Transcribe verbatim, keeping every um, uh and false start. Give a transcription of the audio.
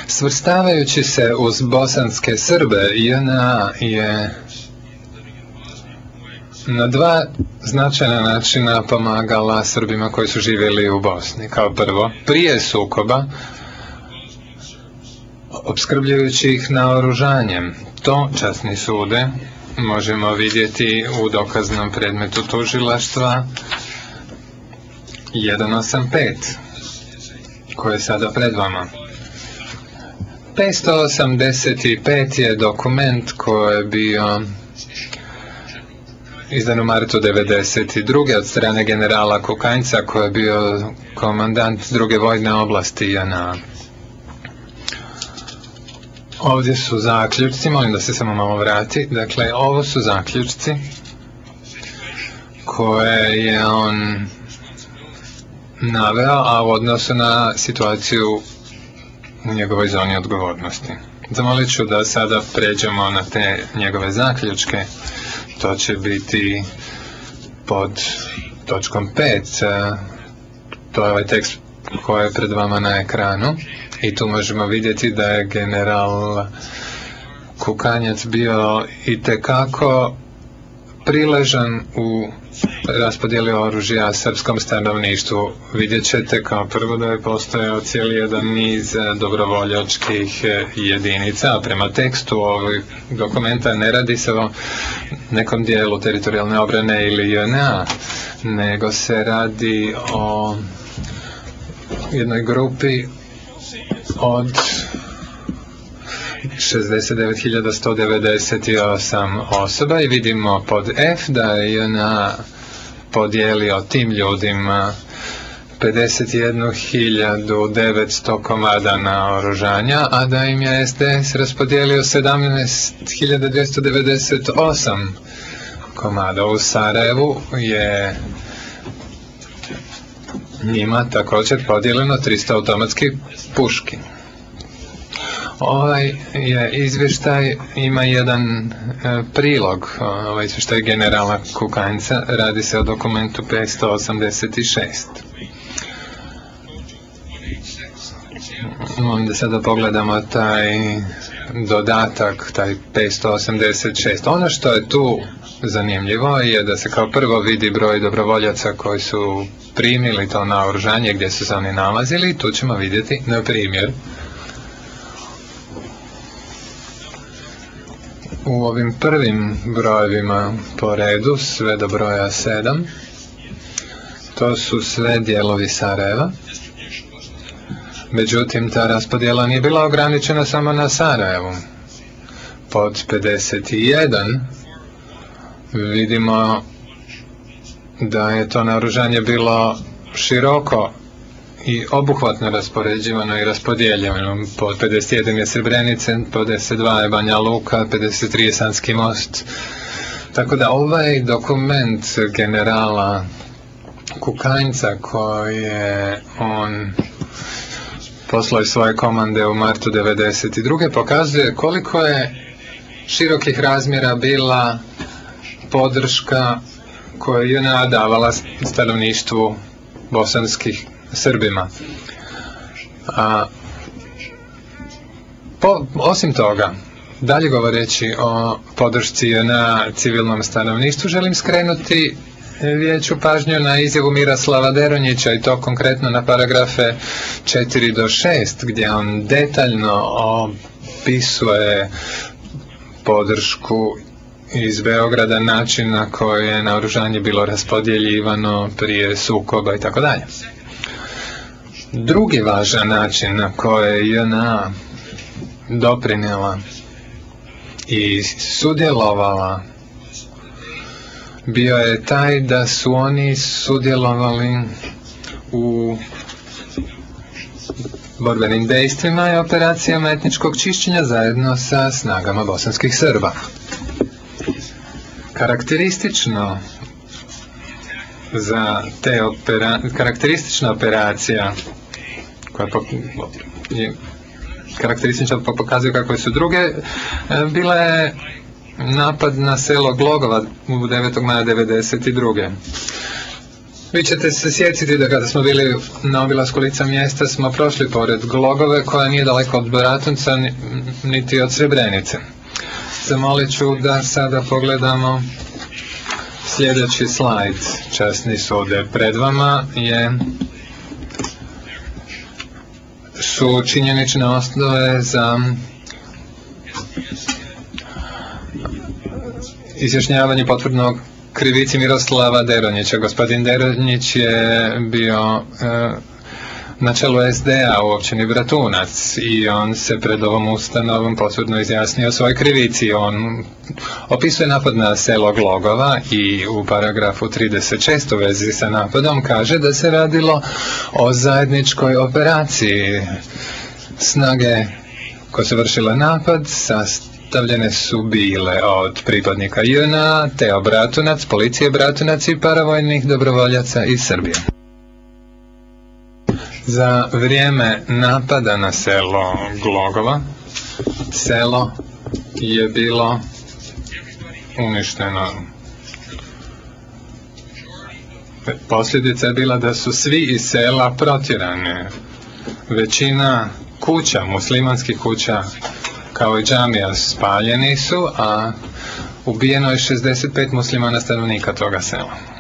Svrstavajući se uz bosanske Srbe, J N A je na dva značajna načina pomagala Srbima koji su živjeli u Bosni. Kao prvo, prije sukoba, opskrbljujući ih naoružanjem. To, časni sude, možemo vidjeti u dokaznom predmetu tužilaštva jedan osam pet, koje je sada pred vama. petsto osamdeset pet je dokument koji je bio izdan u martu devedeset druge od strane generala Kukanjca, koji je bio komandant druge vojne oblasti J N A. Ovdje su zaključci, molim da se samo malo vrati. Dakle, ovo su zaključci koje je on naveo, a u odnosu na situaciju u njegovoj zoni odgovornosti. Zamolit ću da sada pređemo na te njegove zaključke. To će biti pod točkom pet. To je ovaj tekst koji je pred vama na ekranu. I tu možemo vidjeti da je general Kukanjac bio itekako priležan u raspodjeli oružja srpskom stanovništvu. Vidjet ćete kao prvo da je postojao cijeli jedan niz dobrovoljačkih jedinica, a prema tekstu ovog dokumenta ne radi se o nekom dijelu teritorijalne obrane ili J N A, nego se radi o jednoj grupi od šezdeset devet hiljada sto devedeset osam osoba i vidimo pod F da je J N A podijelio tim ljudima pedeset jednu hiljadu devetsto komada naoružanja, a da im je S D S raspodijelio sedamnaest hiljada dvjesto devedeset osam komada. U Sarajevu je njima također podijeljeno tristo automatskih puški. Ovaj je izvještaj ima jedan e, prilog, ovaj izvještaj generala Kukanjca, radi se o dokumentu petsto osamdeset šest. Onda sada pogledamo taj dodatak, taj petsto osamdeset šest. Ono što je tu zanimljivo je da se kao prvo vidi broj dobrovoljaca koji su primili to naoružanje, gdje su se oni nalazili, i tu ćemo vidjeti, na primjer, u ovim prvim brojevima po redu, sve do broja sedam, to su sve dijelovi Sarajeva. Međutim, ta raspodjela nije bila ograničena samo na Sarajevu. Pod pedeset jedan vidimo da je to naoružanje bilo široko i obuhvatno raspoređivano i raspodijeljeno. Pod pedeset jedan je Srebrenica, pedeset dva je Banja Luka, pedeset tri je Sanski most. Tako da ovaj dokument generala Kukanjca, koji je on poslao iz svoje komande u martu devedeset druge pokazuje koliko je širokih razmjera bila podrška koju je J N A davala stanovništvu bosanskih Srbima. A, po, osim toga, dalje govoreći o podršci J N A civilnom stanovništvu, želim skrenuti vijeću pažnju na izjavu Miroslava Deronjića, i to konkretno na paragrafe četiri do šest, gdje on detaljno opisuje podršku iz Beograda, način na koji je naoružanje bilo raspodjeljivano prije sukoba i tako dalje. Drugi važan način na koji je J N A doprinijela i sudjelovala bio je taj da su oni sudjelovali u borbenim dejstvima i operacijama etničkog čišćenja zajedno sa snagama bosanskih Srba. Karakteristično za te opera, karakteristična operacija koja je karakteristično pokazuje kako su druge, bila je napad na selo Glogova u devetog maja devedeset druge. Vi ćete se sjetiti da kada smo bili na obilasku lica mjesta smo prošli pored Glogove koja nije daleko od Bratunca niti od Srebrenice. Zamolit ću da sada pogledamo sljedeći slajd. Časni sude, pred vama je su činjenične osnove za izjašnjavanje potvrdnog krivici Miroslava Deronjića. Gospodin Deronjić je bio e, na čelu es de a u općini Bratunac i on se pred ovom ustanovom potvrdno izjasnio o svojoj krivici. On opisuje napad na selo Glogova i u paragrafu trideset šest u vezi sa napadom kaže da se radilo o zajedničkoj operaciji. Snage koje su vršile napad sastavljene su bile od pripadnika ju en a, Teo Bratunac, policije Bratunac i paravojnih dobrovoljaca iz Srbije. Za vrijeme napada na selo Glogova, selo je bilo uništeno. Posljedica je bila da su svi iz sela protjerani. Većina kuća, muslimanskih kuća, kao i džamija, spaljeni su, a ubijeno je šezdeset pet muslimana stanovnika toga sela.